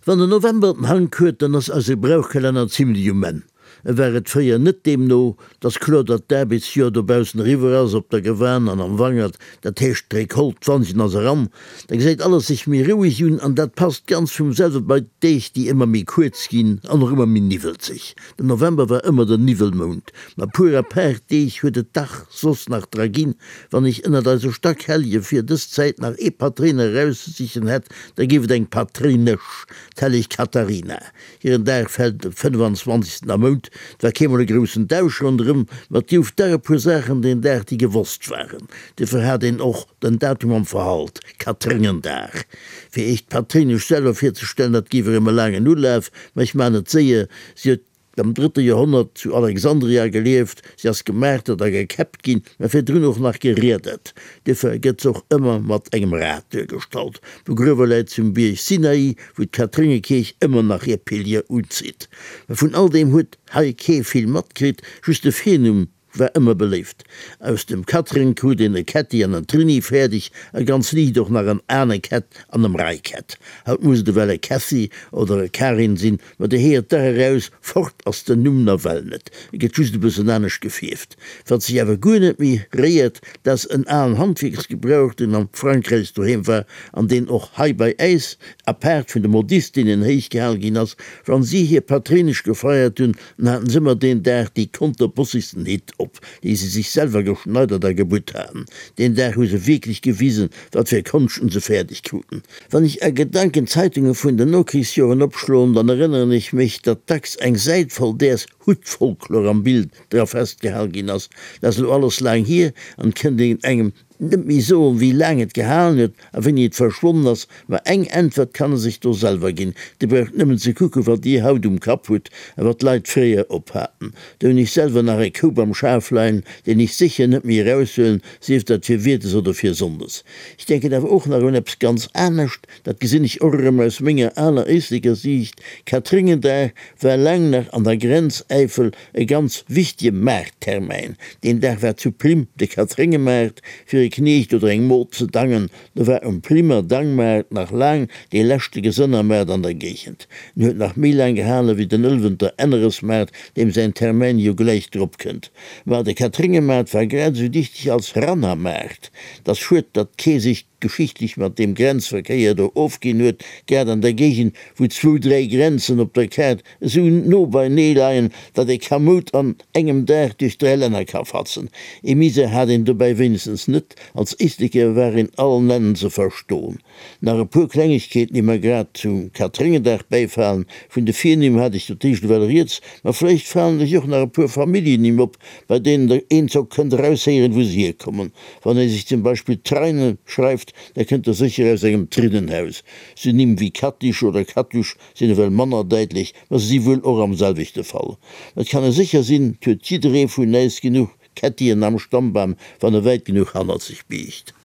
Wann der November den Hang huet, dann ass as se Brauchkalender ziemlich men. Wäret firier net dem no, dats klo dat der bis hier dobausen River ass op der Gewern an am Wangert, dat Teechtré holt 20 as ran, da seit alles sich mir ruhig hun an dat passt ganz vum selve bei Deich, die immer mi kurz gin, an noch immer mi nivelt sich. Den November war immer der Nivelmond, ma purer Per Deich huet de Dach sos nach Dragin, wann ich innner da so stark helje fir des Zeit nach Patrine raussichen hett, da giwet eng Patrinisch, tellig Katharina. Hier in der fällt den 25. am Mond, da kämen de großen Dausch rundrum, wat die auf der Posachen den der die gewusst waren. Die verhärt den auch den Datum am Verhalt, Katringen da. Wie ich patrinisch selber vorzustellen, dat giver immer lange nulauf, aber ich meine sehe, sie hat am 3. Jahrhundert zu Alexandria gelebt, sie has gemerkt, dat gekäppt gin, man fir drin noch nach geredet. Die vergets auch immer mat engem Rat gestalt. Begrüverleit zum Birch Sinai, wo Katrinekirch immer nach ihr Pilier uzieht. Von all dem hut Haike viel matkrit, just de Fenum war immer belebt. Aus dem Katrinko den e Ketti an den Trini fertig, ganz nie doch nach an Erne Ket an dem Reiket. Haut muss de Welle Cassie oder e Karin sinn, wat de Heer da heraus fort aus den Numner wellnet. Get just de besonanisch gefieft. Wat sich awer gonet mi reiert, dass en aan Handwegs gebraucht in am Frankreich doheim war, an den och Hai bei Eis, apart vun de Modistinnen heich gehalgin ass, wann sie hier patrinisch gefeiert hun, hatten simmer den der die konterbussigsten Hit op, die sie sich selber geschneidert der Geburt haben. Den der huse wirklich gewiesen, dat wir Konschen so fertig kuten. Wenn ich Gedanken Zeitungen von den Nokrisionen abschloen, dann erinnere ich mich, dat Dax eng seit voll ders Hutfolklor am Bild der festgehalten hast. Das alles lang hier an kennt den engem nimmt mich so wie lang het gehalen het, a wenn het verschwommen ass, war eng entwert kann sich do selber gin. De braucht nimmen ze kucke, wat die Haut kaputt, wat Leiit freier ophaten. Da hun ich selber nach e Kub am Schaflein, den ich sicher net mir raushöllen, sieft dat fir Wirtes oder fir Sondes. Ich denke da auch nach ups ganz ernstcht, dat gesinn ich orrem aus Menge allereisiger Sicht. Katringen da war lang nach an der Grenzeifel e ganz wichtige Markttermin, den der war zu prim de Katringemarkt fir Knecht oder eng Mord zu dangen, da war primer Dankmarkt nach lang die lächtige Sonnermärd an der Gegend. Huet nach Milan gehale wie den Ölwenter enneres Markt, dem sein Termin jo gleich drop könnt. War der Katringemarkt war grad so dichtig als Rannermarkt. Das schut dat käsig geschichtlich mat dem Grenzverkehr der aufgehen huet, gerd an der Gegend, wo 2-3 Grenzen op der Kert so no bei Neleiien, dat de Kamut an engem der durch 3 Länder kafatzen. Emise hat ihn dabei wenigstens net, als Istike war in allen Ländern zu verstohlen. Nach e pur Kleinigkeiten immer grad zum Katringendach beifallen, von de Viernim hatte ich totisch valoriert, aber vielleicht fallen sich auch nach e pur Familien ihm op, bei denen der Einzug könnte rausheeren, wo sie herkommen. Wenn er sich zum Beispiel Tränen schreibt, da könnt er sicher aus engem Trinnenhaus. Sie nehmen wie Kattisch oder Kattusch, sind well Manner deitlich, was sie wohl auch am selwichte Fall. Das kann er sicher sinn, tut jeder von neis genug Kettien am Stammbaum, wann er weit genug handelt sich biegt.